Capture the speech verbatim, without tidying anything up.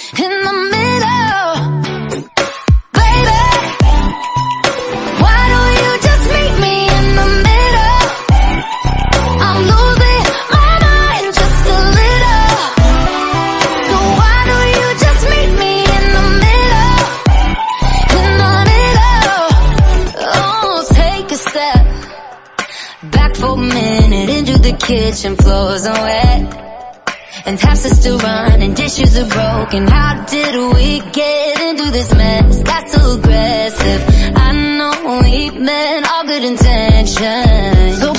in the middle. Baby, why don't you just meet me in the middle? I'm losing my mind just a little. So why don't you just meet me in the middle? In the middle. Oh, take a step back for a minute into the kitchen, floors are wet, and taps are still running, dishes are broken. How did we get into this mess? Got so aggressive. I know we meant all good intentions. So